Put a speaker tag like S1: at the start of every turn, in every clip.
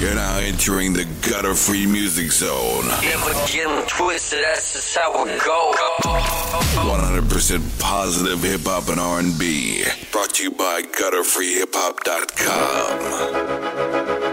S1: You're now entering the gutter-free music zone.
S2: Never get them twisted, that's just how it go.
S1: 100% positive hip-hop and R&B. Brought to you by GutterFreeHipHop.com.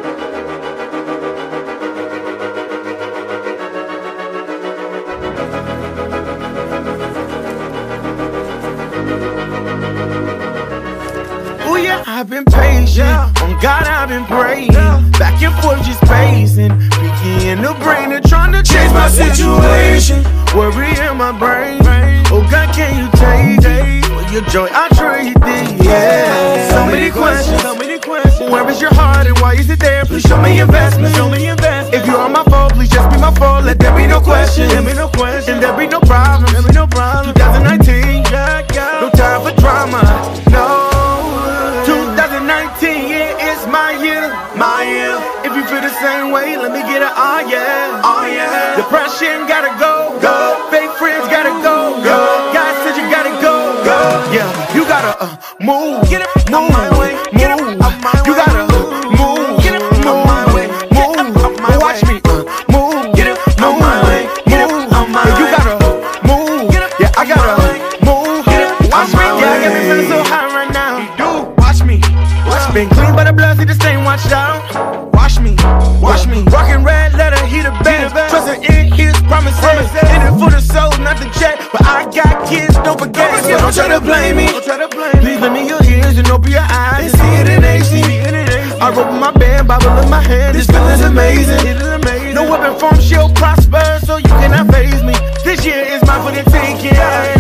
S3: Oh yeah, I've been patient. On God, I've been praying. Back and forth, just pacing. Peeking in the brain and trying to change my situation. Worry in my brain. Oh God, can you take it? For your joy, I trade it. Yeah. So many questions. Where is your heart and why is it there? Please show me investment. If you are my fault, please just be my fault. Let there be no question. And there be no problem. 2019. No time for drama. No. 2019, yeah, it's my year. If you feel the same way, let me get an oh yeah. Depression gotta go. Fake friends gotta go. God said you gotta go. Yeah, you gotta move. Get up on my way. Get up on my way. You gotta move. Get up on my way. Move. Watch me move. Get up on my way. Get up on my way. You gotta move. Yeah, I gotta move. Watch me. Yeah, I got me feeling so high right now. Been clean by the blood, see the stain washed out. Wash me. Rockin' red letter, he the best. Trustin' in his promises. In it for the soul, not the jet. But I got kids, don't forget. So don't try to blame me. Please let me your ears and open your eyes and see it in AC. I wrote with my band, Bible in my hand. This feeling's amazing. No weapon form shall prosper, so you cannot faze me. This year is mine for the taking.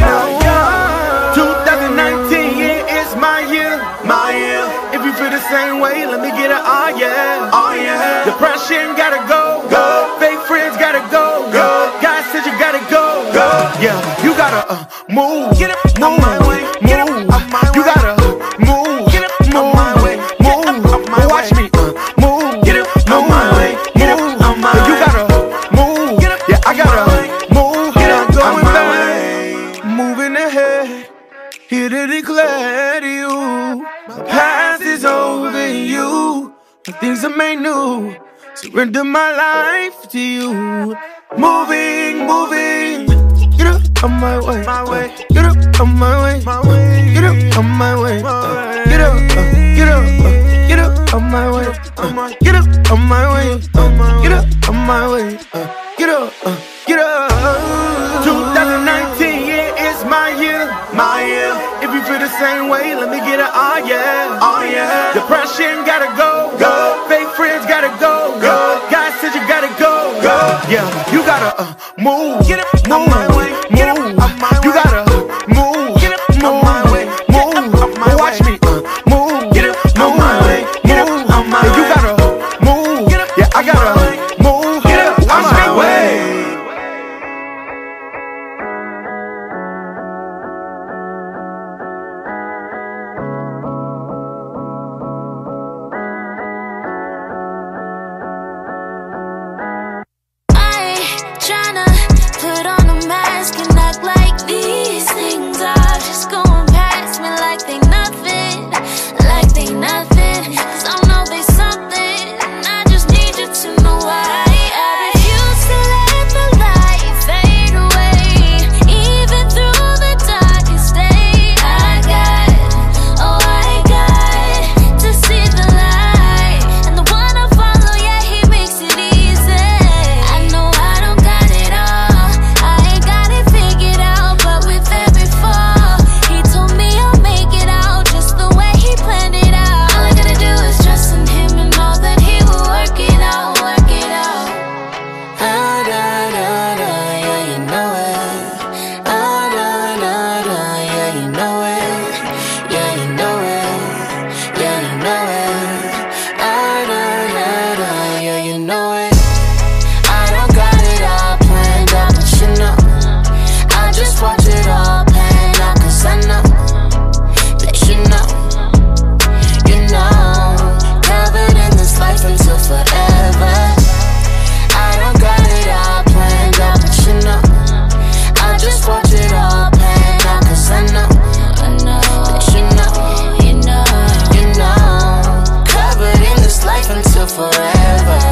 S3: 2019, yeah, it's my year. If you feel the same way, let me get an oh yeah. Depression gotta go. Fake friends gotta go. God said you gotta go. Yeah, you gotta move. Get up on my way. Move. You gotta move. Get up on my way. Move. Watch me move. Get up on my way. Move. You gotta move. Yeah, I gotta move. Going back, moving ahead. Here to declare to you, my past is over you. The things are made new. Surrender my life to you. Moving. Get up on my way. Get up on my way. Get up on my way. Get up on my way. Get up on my way. Get up on my way. Get up. 2019, yeah, it's my year. If you feel the same way, let me get an oh yeah. Depression gotta go. Fake friends gotta go. God said you gotta go. Yeah, you gotta move. Get up on my way. Move. You gotta move. Get up on my way. Move. Watch me move. Get up on my way. Move. You gotta move. Yeah, I gotta move. Get up on my way.
S4: forever.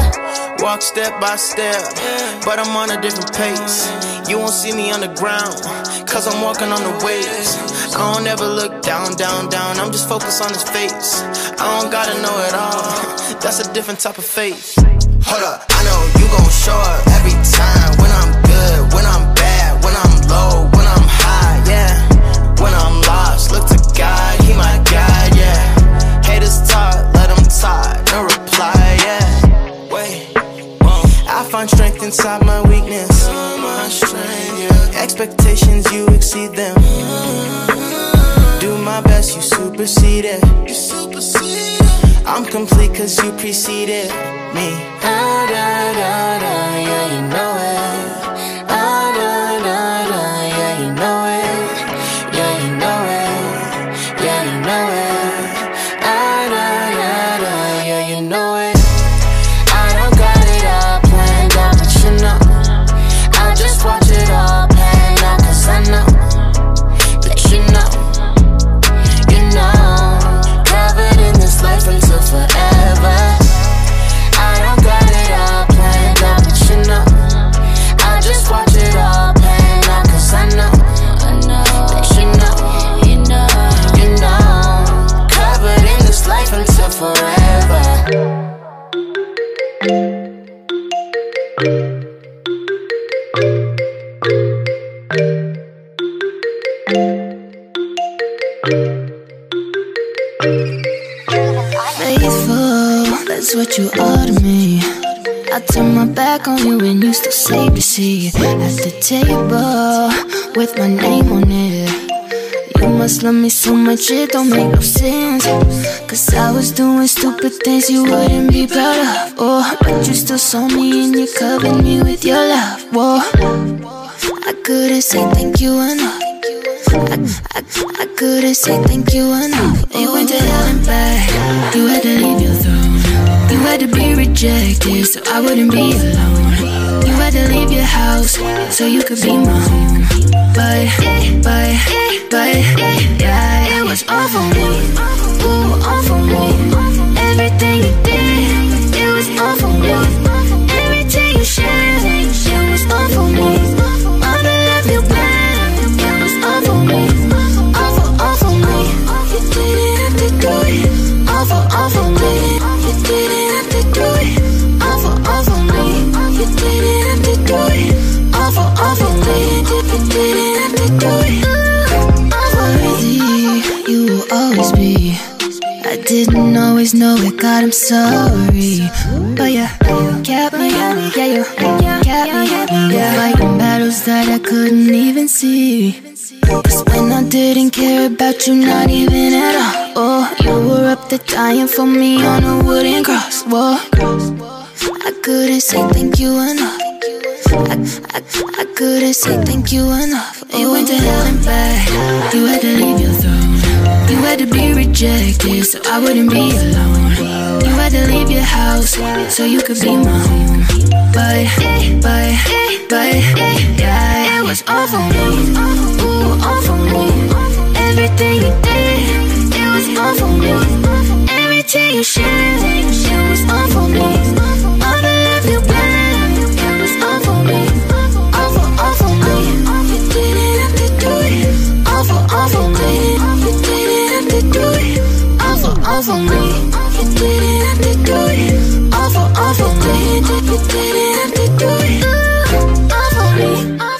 S3: walk step by step, but I'm on a different pace. You won't see me underground, cause I'm walking on the waves. I don't ever look down, down, down, I'm just focused on his face. I don't gotta know it all, that's a different type of faith. Hold up, I know you gon' show up every time. When I'm good, when I'm bad, when I'm low, when I'm high, yeah. When I'm lost, look to God, he my guide, yeah. Haters talk, let them talk, no reply, yeah. Wait, I find strength inside my weakness. Expectations, you exceed them. Do my best, you supersede it. I'm complete cause you preceded me. Da da da da, yeah, you know it. Da da da da, yeah, you know it. Yeah, you know it. Yeah, you know it. Da da da da, yeah, you know it. I don't got it all planned out, but you know I just watch it all pan out, cause I know that you know, covered in this life until forever. I don't got it all planned out, but you know I just watch it all pan out, cause I know that you know, covered in this life until forever.
S4: Faithful, that's what you are to me. I turn my back on you and you still save the seat at the table with my name on it. You must love me so much it don't make no sense, cause I was doing stupid things you wouldn't be proud of. Oh, but you still saw me and you covered me with your love. Whoa, I couldn't say thank you enough. I couldn't say thank you enough. You went to hell and back, you had to leave your throne. You had to be rejected so I wouldn't be alone. You had to leave your house so you could be my home. But, yeah, it was all for me. Ooh, all for me. Everything you did, it was all for me. Everything you shared, it was all for me. All the love you back, it was all for me. All for me. You didn't have to do it. All for me. You didn't have to do it. All for me. You didn't have to do it. All for me. You didn't have to do it. Worthy, you will always be. I didn't always know it, God, I'm sorry. But yeah, kept me, yeah, you kept me, yeah, fighting battles that I couldn't even see. Cause when I didn't care about you, not even at all. Oh, you were up there dying for me on a wooden cross. Whoa, I couldn't say thank you enough. I couldn't say thank you enough. You went to hell and back, you had to leave your throne. You had to be rejected so I wouldn't be alone. You had to leave your house so you could be my home. But, yeah, it was all for me. Ooh, all for me. Everything you did, it was all for me. Everything you shared, it was all for me. All the love you back, it was all for me. All for me. You didn't have to do it. All for me. You didn't have to do it. All for me. You didn't have to do it. All for me. You didn't have to do it. All for me.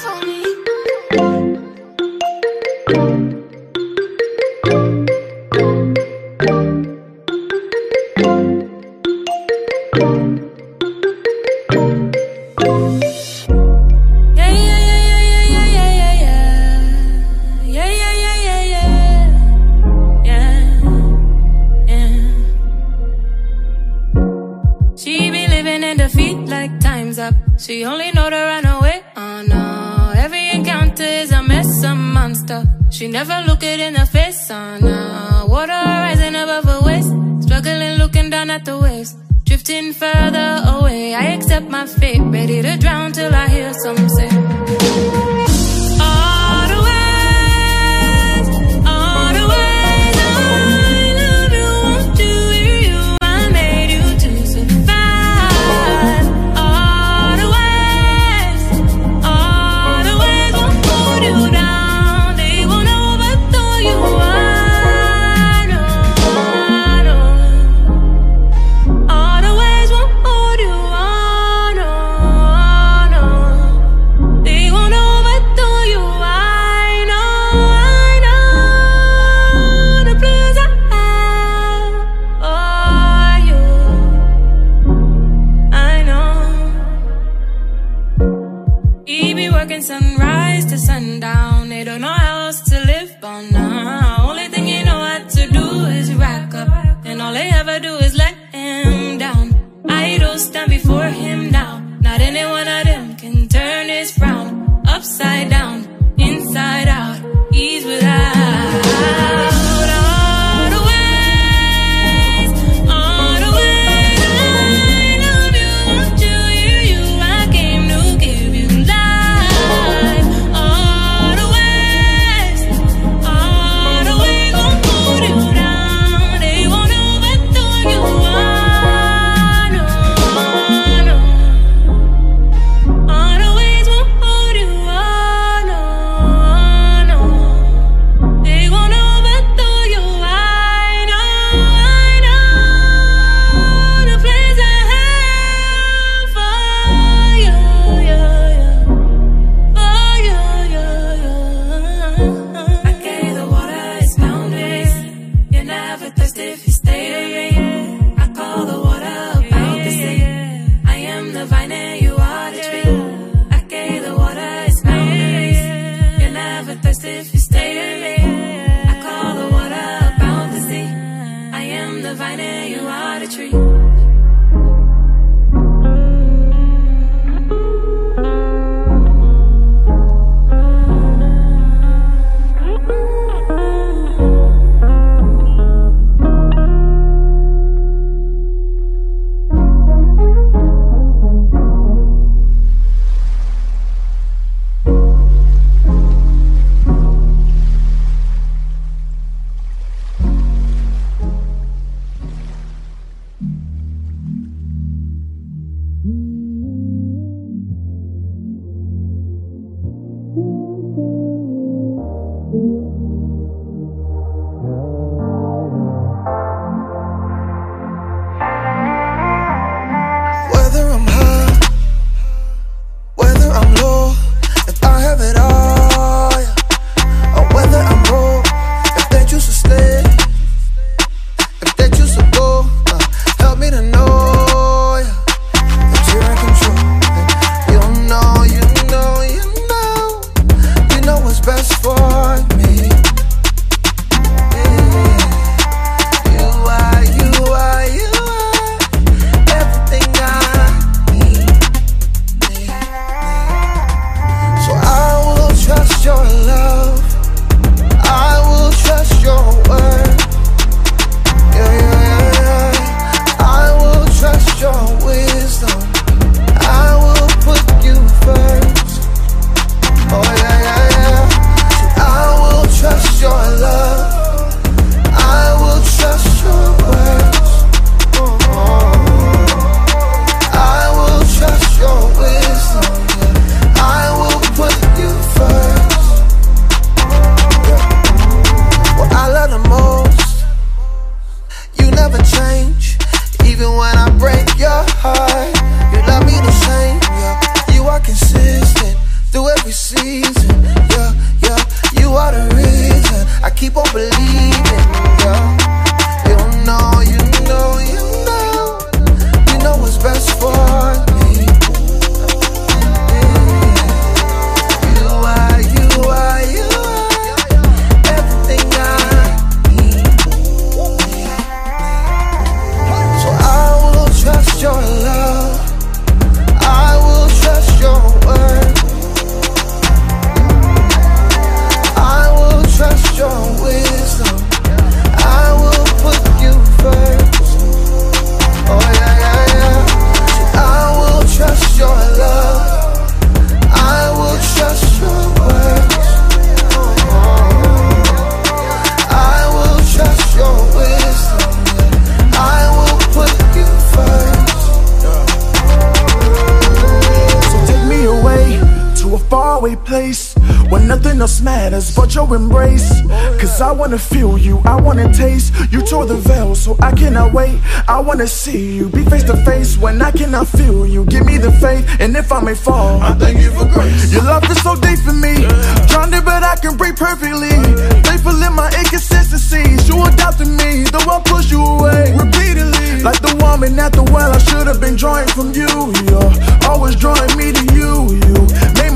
S5: She only know to run away, oh no. Every encounter is a mess, a monster. She never look it in the face, oh no. Water rising above her waist, struggling looking down at the waves. Drifting further away, I accept my fate. Ready to drown till I hear some say all morning, sunrise to sundown. They don't know how else to live on now. Only thing you know what to do is rack up, and all they ever do is let him down. Idols stand before him now. Not any one of them can turn his frown upside down, inside out. He's without.
S3: Place where nothing else matters but your embrace. Cause I wanna feel you, I wanna taste. You tore the veil, so I cannot wait. I wanna see you, be face to face when I cannot feel you. Give me the faith, and if I may fall, I thank you for grace. Your love is so deep for me, drowned it but I can breathe perfectly. Faithful in my inconsistencies, you adopted me, though I push you away repeatedly. Like the woman at the well, I should've been drawing from you. You're always drawing me to you. You made my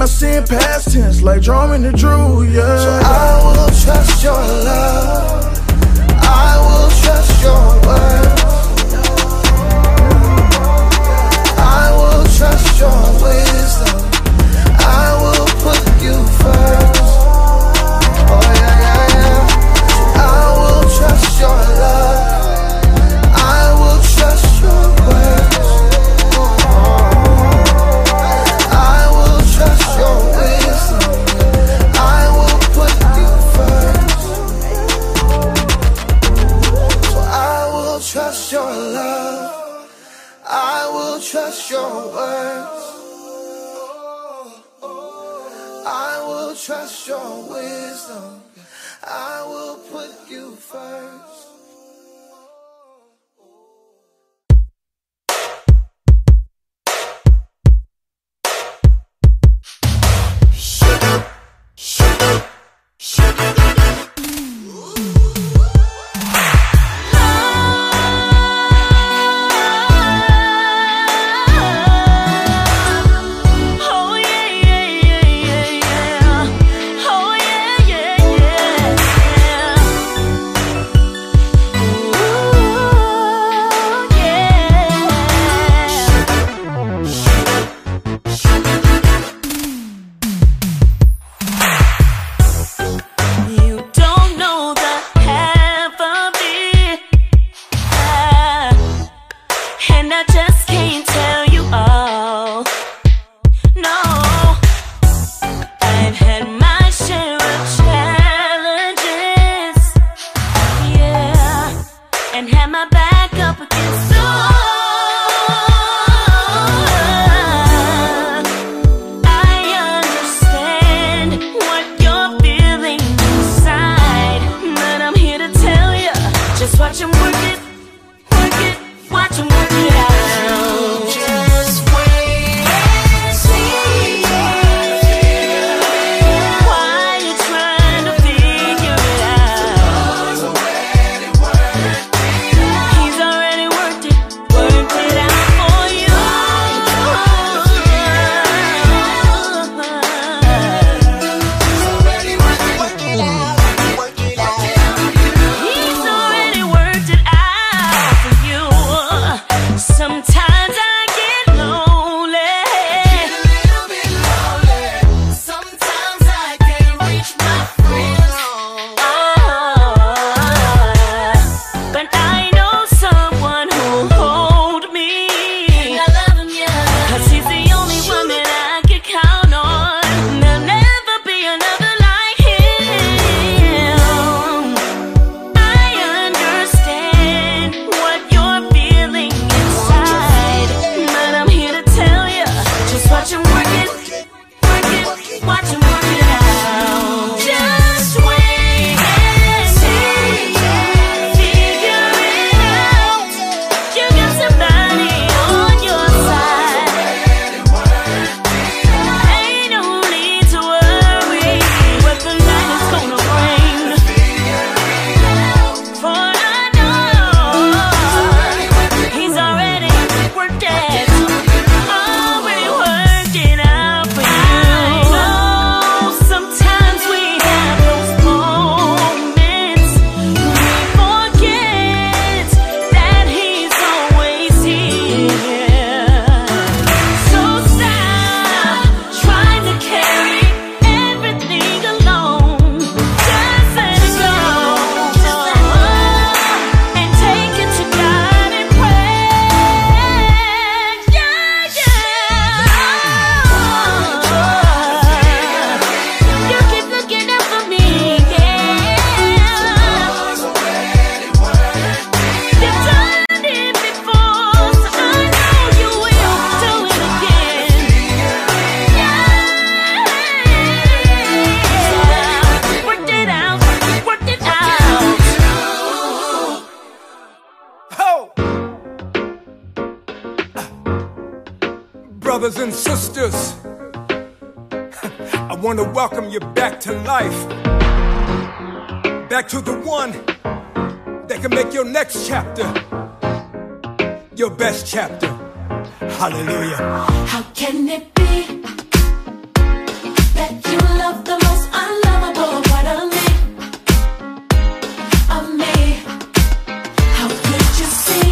S3: my sin past tense, like drawing the Drew, yeah. So I will trust your love, I will trust your words, I will trust your wisdom, I will put you first. Oh yeah, yeah, yeah. I will trust your love, I will trust your words, I will trust your wisdom, I will put you first. So I will trust your love, I will trust your words, I will trust your wisdom, I will put you first.
S6: brothers and sisters, I want to welcome you back to life, back to the one that can make your next chapter your best chapter. Hallelujah.
S4: How can it be that you love the most unlovable part of me. Of me. How could you see?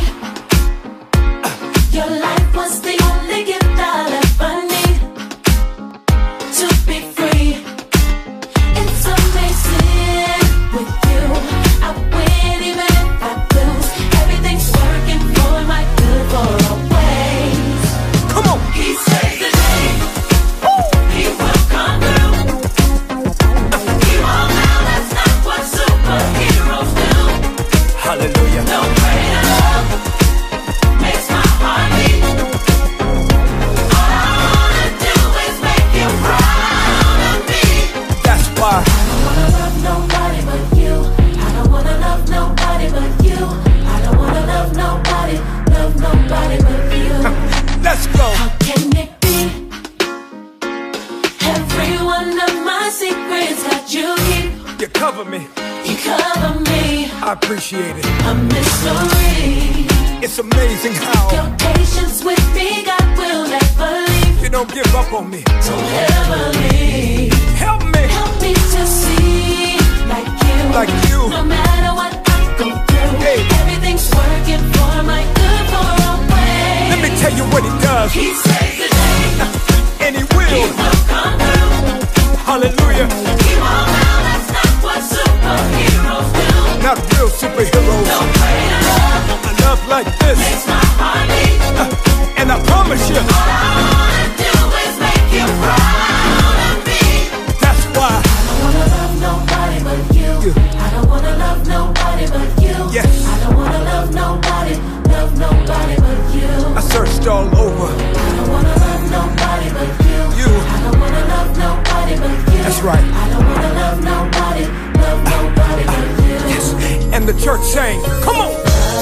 S4: Your life was the only gift I'll ever need to be free. It's amazing with you. I win even if I lose. Everything's working for my good for always.
S6: Come on.
S4: He saves the day. He will come through. He won't now. That's not what superheroes do.
S6: Hallelujah.
S4: No greater love makes my heart beat. All I wanna do is make you proud of me.
S6: That's why.
S4: I don't wanna love nobody but you. I don't wanna love nobody but you. I don't wanna love nobody but you.
S6: Let's go.
S4: How can it be? Every one of my secrets that you keep,
S6: You cover me.
S4: you cover me.
S6: I appreciate it.
S4: A mystery.
S6: It's amazing how
S4: Your patience with me, God will never leave.
S6: you don't give up on me.
S4: Don't ever leave.
S6: Help me.
S4: Help me to see like you.
S6: Like you.
S4: No matter what I go through,
S6: Hey.
S4: everything's working for my good for always.
S6: Let me tell you what he does.
S4: He saves the day.
S6: And he
S4: He
S6: will.
S4: will come through.
S6: Hallelujah.
S4: He won't now. That's not what superheroes do.
S6: Not real superheroes.
S4: No greater love
S6: A love like this.
S4: makes my heart beat.
S6: And I promise you,
S4: All I wanna do is make you proud of me.
S6: that's why.
S4: I don't wanna love nobody but you. I don't wanna love nobody but you.
S6: Yes.
S4: I don't wanna love nobody but you.
S6: I searched all over.
S4: I don't wanna love nobody but you.
S6: You.
S4: I don't wanna love nobody but you.
S6: That's right.
S4: I don't wanna love nobody but you.
S6: Yes. And the church sang, come on.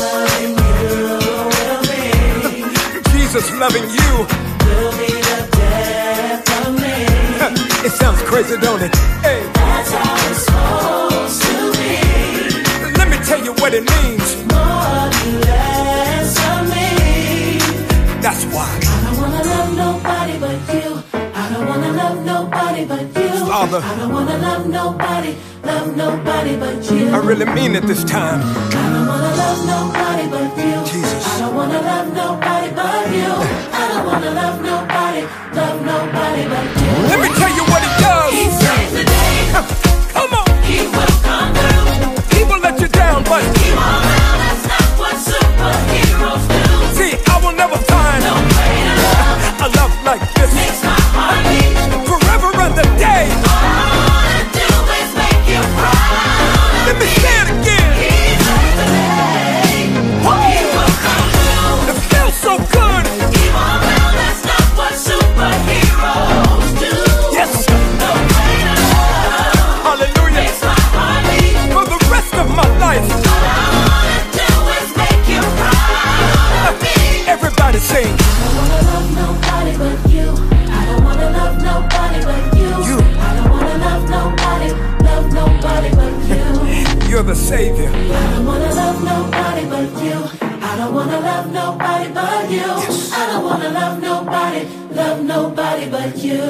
S6: Jesus loving you.
S4: Will be the death of me.
S6: It sounds crazy, don't it? Hey,
S4: That's how it's supposed to be.
S6: let me tell you what it means.
S4: More you less of me.
S6: That's why.
S4: I don't wanna love nobody but you. I don't wanna love nobody but you.
S6: Father.
S4: I don't wanna love nobody but you.
S6: I really mean it this time.
S4: I don't wanna love nobody but you.
S6: Jesus.
S4: I don't wanna love nobody but you. I don't wanna love nobody but you.
S6: Let me tell you what he does.
S4: He saves the day.
S6: Come on.
S4: He will come through.
S6: He will let you down, but
S4: He won't now. That's not what superheroes do.
S6: see, I will never find
S4: No greater love
S6: a love like this.
S4: makes my heart beat.
S6: Forever and the day.
S4: All I wanna do is make you proud.
S6: Let me say it again.
S4: He saves the day. He will come through.
S6: It feels so good.
S4: He won't now. That's not what superheroes do.
S6: Yes.
S4: No greater love
S6: Hallelujah.
S4: makes my heart beat.
S6: For the rest of my life.
S4: All I wanna do is make you proud of me.
S6: Everybody sing.
S4: I don't wanna love nobody but you. I don't wanna love nobody but you.
S6: You.
S4: I don't wanna love nobody but you.
S6: You're the Savior.
S4: I don't wanna love nobody but you. I don't wanna love nobody but you. I don't wanna love nobody but you.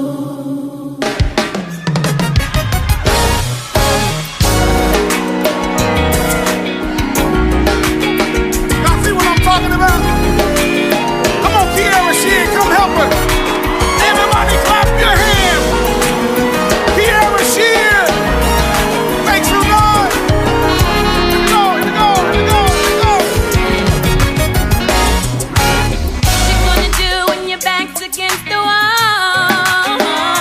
S3: Y'all see what I'm talking about? Come on, Kiara Sheehan, come help her. Everybody clap your hands. Kiara Sheehan. Thanks for God. Here we go, here we go, here we go, here we go.
S5: What you gonna do when your back's against the wall?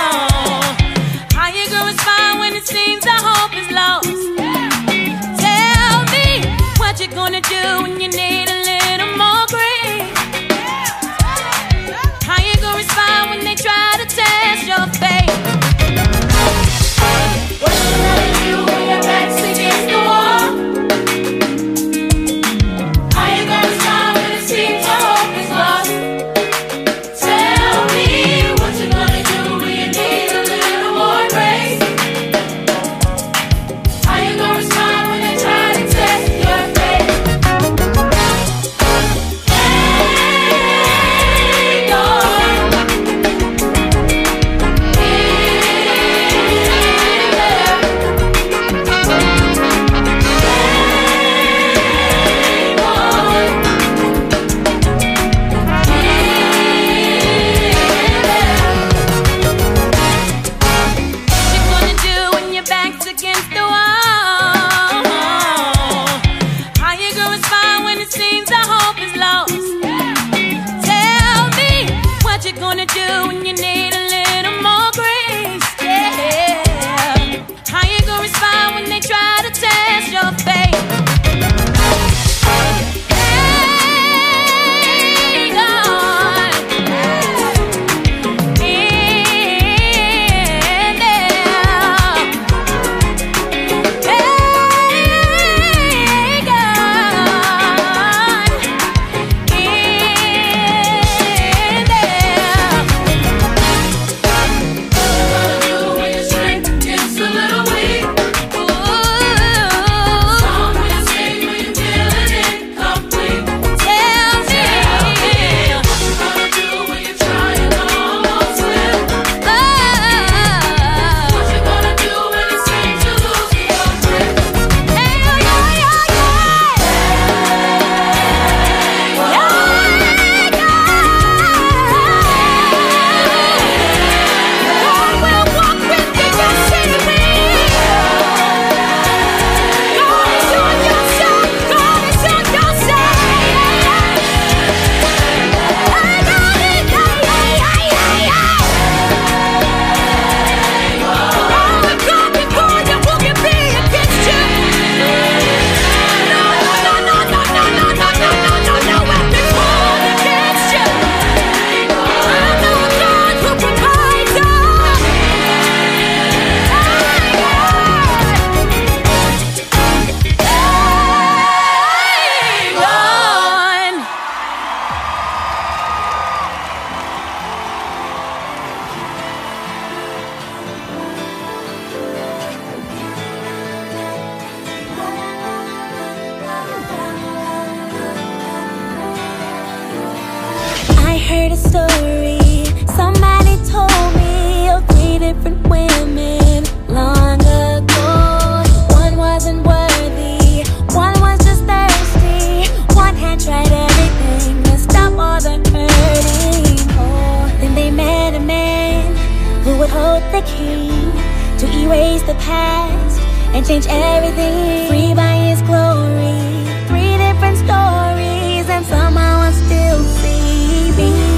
S4: heard a story. Somebody told me of 3 different women long ago. One wasn't worthy, one was just thirsty. One had tried everything to stop all the hurting. Oh, then they met a man who would hold the key to erase the past and change everything. Free by his glory. 3 different stories, and somehow I'm still free.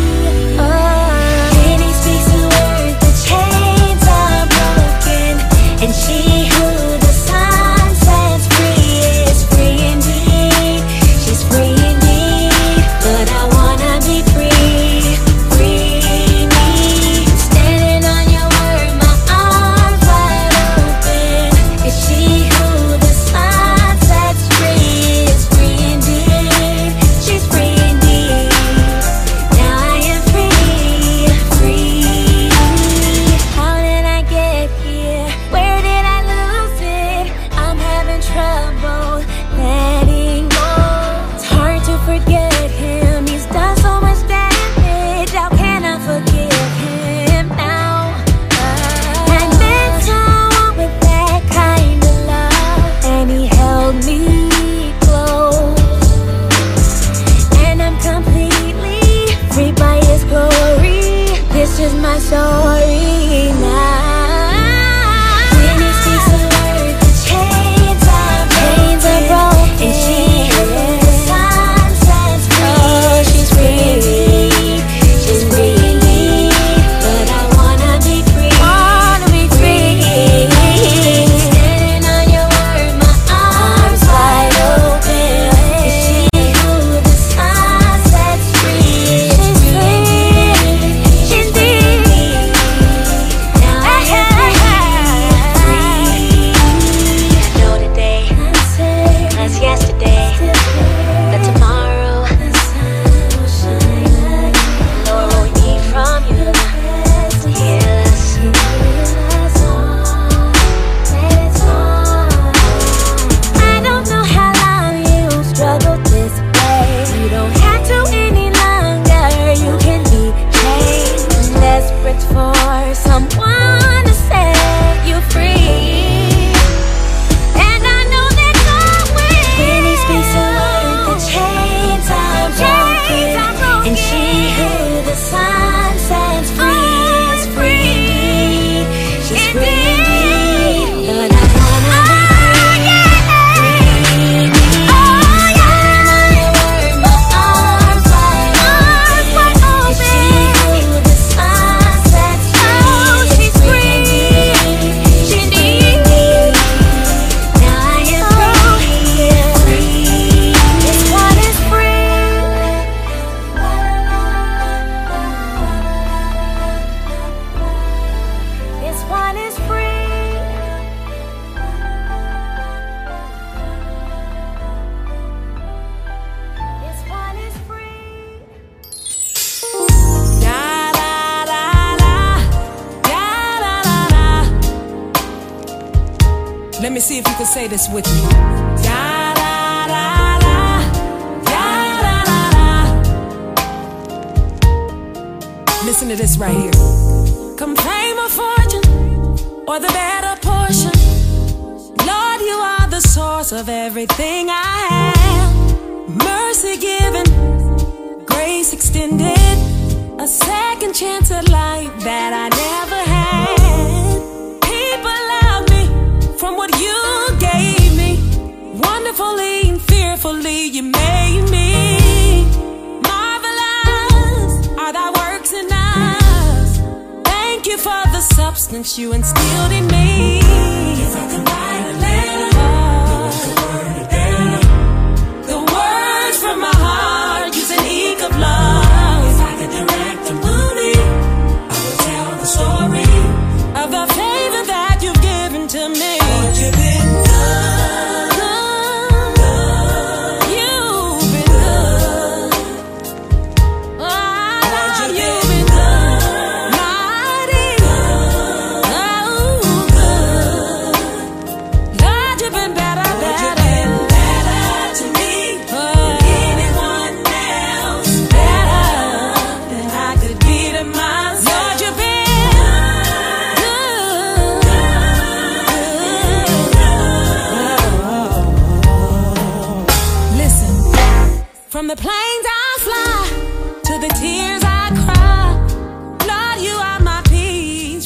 S4: When he speaks the word, the chains are broken, and she who the sun sets free is free indeed. She's free indeed, but I wanna be free. Free me, standing on your word, my arms wide open. It's she who the sun sets free is free indeed. She's free indeed. Now I am free, free. How did I get here? Where did I lose it? I'm having trouble letting go. It's hard to forget him. He's done so much damage. How can I forgive him now? I met someone with that kind of love, and he held me close, and I'm completely free by his glory. This is my story now. When he speaks the word, the chains are broken, and she who the sun sets free, she's free. She's free indeed, but I wanna be free. Standing on your word, my arms wide open. It's she who the sun sets free. She's free. She's free. Now I am free. I know today as yesterday, but tomorrow, Lord, what we need from you, heal us. I don't know how long you struggled this way. You don't have to any longer. You can be changed. Desperate for someone to set you free. And I know that God will. When he speaks a word, the chains are broken, and she who the sun sets free is free indeed. She's free indeed, but I wanna be free. Standing on your word, my arms wide open. It's she who the sun sets free. She's free indeed. She's free indeed. Now I am free. This one is free. This one is free. This one is free.
S7: Let me see if you can say this with me. Da, da, da, da. Da, da, da, da. Listen to this right here. Come fame or fortune, or the better portion, Lord, you are the source of everything I have. Mercy given, grace extended, a second chance at life that I never had. People love me from what you gave me. Wonderfully and fearfully you made me. Marvelous are thy works in us. Thank you for the substance you instilled in me. If I could write a letter, the words from my heart use an ink of love. If I could direct a movie, I would tell the story of the favor that you've given to me. Lord, you've been good. You've been good. Lord, you've been good. Mighty good. Oh, good.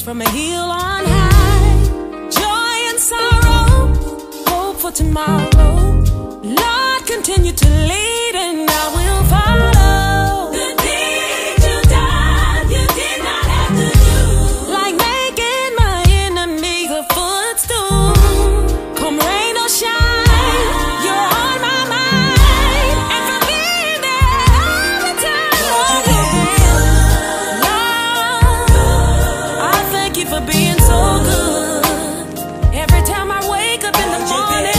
S7: from a hill on high. Joy and sorrow, hope for tomorrow. Lord, continue to lead and I will follow. The things you done, you did not have to do. Like making my enemy a footstool. Come rain or shine, you're on my mind. And for being there all the time. Lord, I thank you for being so good. Every time I wake up in the morning,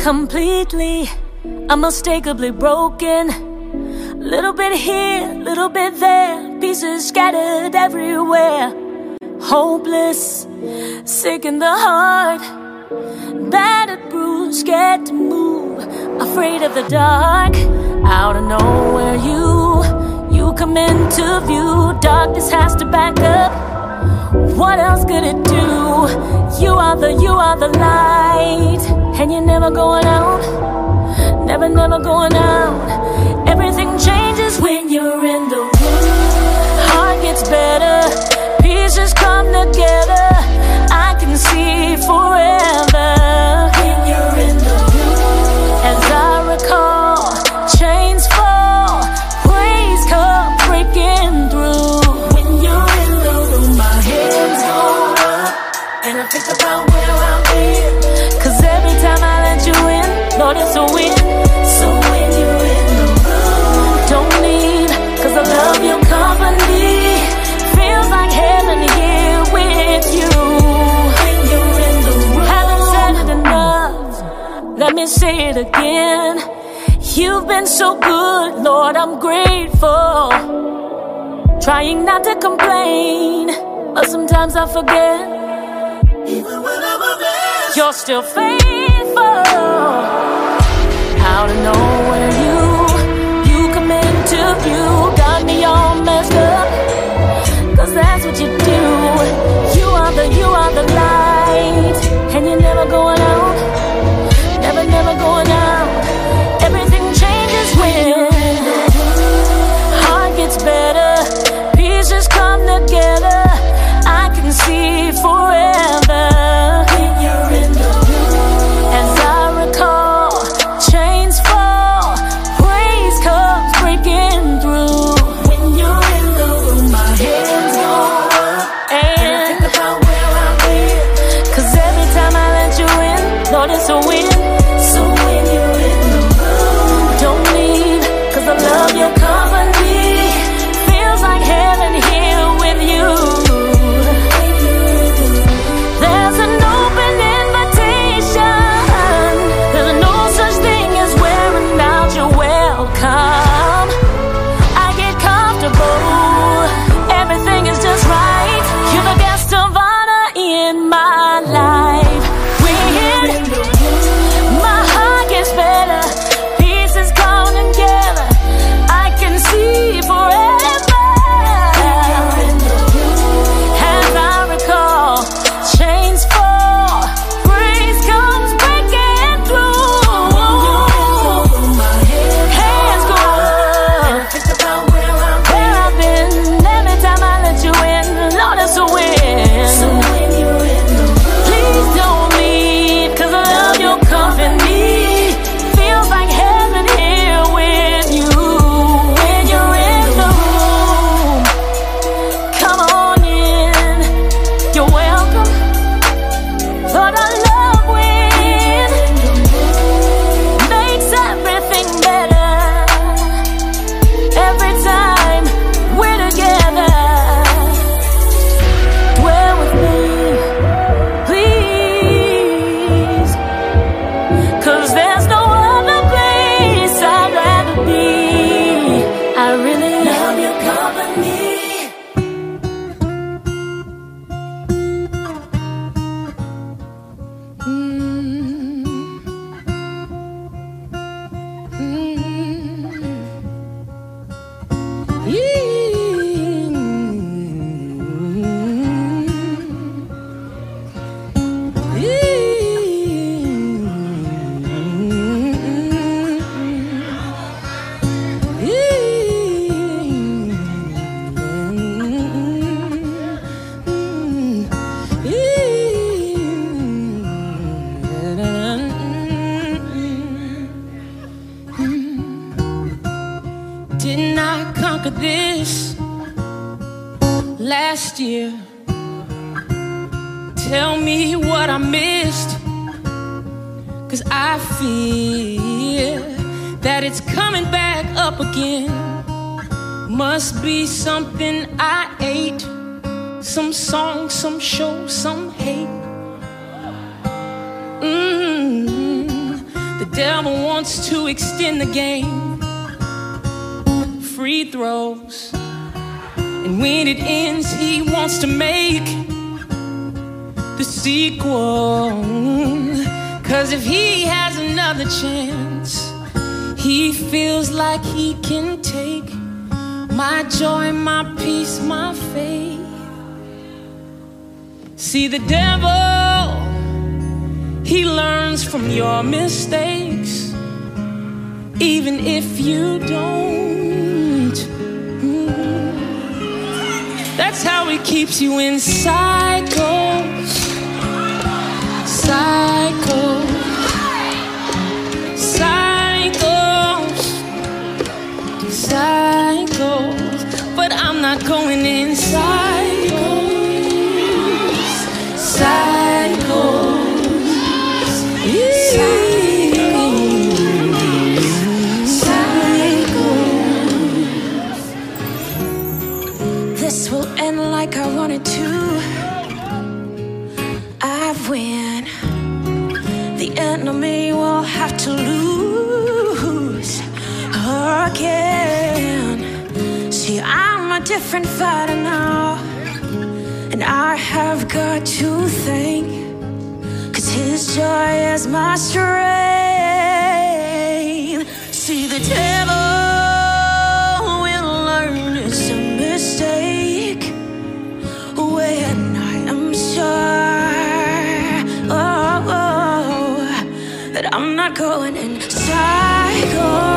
S7: completely, unmistakably broken. Little bit here, little bit there, pieces scattered everywhere. Hopeless, sick in the heart, battered, bruised, scared to move, afraid of the dark. Out of nowhere you come into view. Darkness has to back up. What else could it do? You are the light, and you're never going out. Never going out. Everything changes when you're in the room. Heart gets better, pieces come together. I can see forever when you're in the room. As I recall, chains fall, praise come breaking through. When you're in the room, my hands go up, and I think about where I've been. 'Cause every time I let you in, Lord, it's a win. So when you're in the room, don't leave, 'cause I love your company. Feels like heaven here with you. When you're in the room, haven't said it enough, let me say it again. You've been so good, Lord, I'm grateful. Trying not to complain, but sometimes I forget. Even when I'm a mess, you're still faithful. Out of nowhere you come into view. Got me all messed up, 'cause that's what you do. You are the light, and you're never going out. Never going out. Everything changes when heart gets better, pieces come together. I can see forever when you're in the room. As I recall, chains fall, praise comes breaking through. When you're in the room, my hands go up, and I think about where I've been. 'Cause every time I let you in, Lord, it's a win. So when you're in the room, don't leave, 'cause I love your company. Feels like heaven here with you. There's an open invitation. There's no such thing as wearing out your welcome. I get comfortable, everything is just right. You're the guest of honor in my life. When my heart gets better, pieces come together. I can see forever. As I recall, chains fall, praise comes breaking through. Hands go up, and I think about where I've been. Every time I let you in, Lord, it's a win. So when you're in the room, please don't leave, 'cause I love your company. Feels like heaven here with you. When you're in the room, come on in, you're welcome. Lord, I love when makes everything better. Every time we're together, dwell with me, please. 'Cause there's no other place I'd rather be. I really love your company. Didn't I conquer this last year? Tell me what I missed, 'cause I fear that it's coming back up again. Must be something I ate, some song, some show, some hate. The devil wants to extend the game. Free throws. And when it ends, he wants to make the sequel. 'Cause if he has another chance, he feels like he can take my joy, my peace, my faith. See, the devil, he learns from your mistakes, even if you don't. That's how he keeps you in cycles, cycles, cycles, cycles. But I'm not going in cycles, cycles. This will end like I wanted to. I win. The enemy will have to lose again. See, I'm a different fighter now, and I have got to thank, 'cause his joy is my strength. See, the devil will learn it's a mistake when I am sure that I'm not going in cycles.